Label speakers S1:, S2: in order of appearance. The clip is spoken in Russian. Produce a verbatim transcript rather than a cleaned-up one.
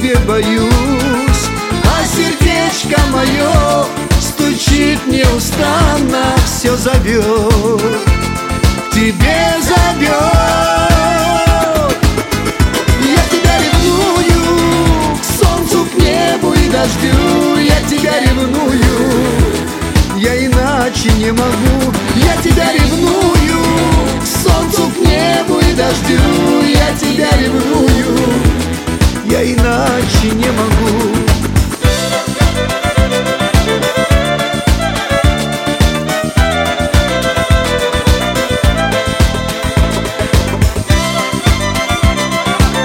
S1: тебе боюсь, а сердечко мое стучит неустанно, все зовет, к тебе зовет. Я тебя ревную к солнцу, к небу и дождю. Я тебя ревную, я иначе не могу. Я тебя ревную к солнцу, к небу и дождю. Я тебя ревную, я иначе не